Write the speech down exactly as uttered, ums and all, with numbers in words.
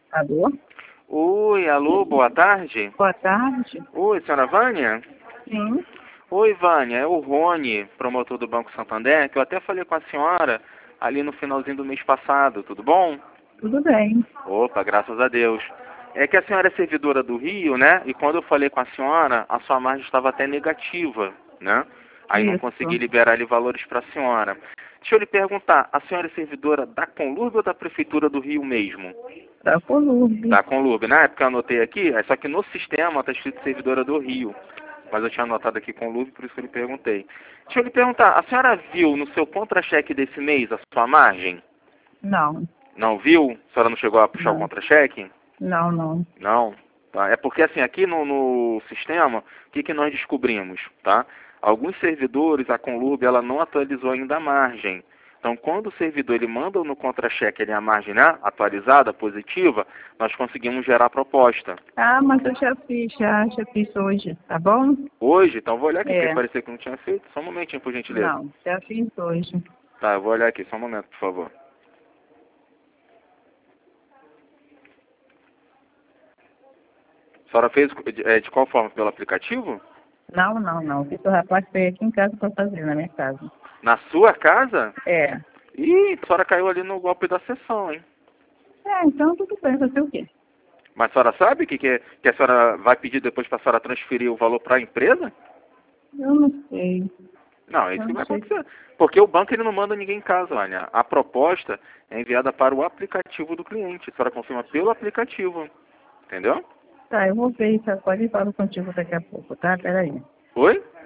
Alô? Oi, alô, boa tarde. Boa tarde. Oi, senhora Vânia? Sim. Oi, Vânia, é o Rony, promotor do Banco Santander, que eu até falei com a senhora ali no finalzinho do mês passado, tudo bom? Tudo bem. Opa, graças a Deus. É que a senhora é servidora do Rio, né? E quando eu falei com a senhora, a sua margem estava até negativa, né? Aí não consegui Isso. liberar ali valores para a senhora. Deixa eu lhe perguntar, a senhora é servidora da Conlurb ou da Prefeitura do Rio mesmo? Da Colurbe. Da Conlurb. Na época eu anotei aqui, é só que no sistema está escrito servidora do Rio. Mas eu tinha anotado aqui Conlurb, por isso que eu lhe perguntei. Deixa eu lhe perguntar, a senhora viu no seu contra-cheque desse mês a sua margem? Não. Não viu? A senhora não chegou a puxar o Não. contra-cheque? Não, não. Não. Tá? É porque assim, aqui no, no sistema, o que, que nós descobrimos? Tá? Alguns servidores, a Conlurb, ela não atualizou ainda a margem. Então, quando o servidor ele manda no contra-cheque ali a margem, né, atualizada, positiva, nós conseguimos gerar a proposta. Ah, mas eu já fiz, já, já fiz hoje, tá bom? Hoje, então eu vou olhar aqui, porque É. parecia que não tinha feito. Só um momentinho, por gentileza. Não, já fiz hoje. Tá, eu vou olhar aqui, só um momento, por favor. A senhora fez de, é, de qual forma? Pelo aplicativo? Não, não, não. Fiz o rapaz veio aqui em casa para fazer, na minha casa. Na sua casa? É. Ih, a senhora caiu ali no golpe da sessão, hein? É, então tudo bem, fazer o quê? Mas a senhora sabe que, que, que a senhora vai pedir depois para a senhora transferir o valor para a empresa? Eu não sei. Não, é isso Eu que não vai sei. acontecer. Porque o banco ele não manda ninguém em casa, Vânia. A proposta é enviada para o aplicativo do cliente. A senhora confirma pelo aplicativo. Entendeu? Tá, eu vou ver isso agora e falo contigo daqui a pouco, tá? Peraí. Oi?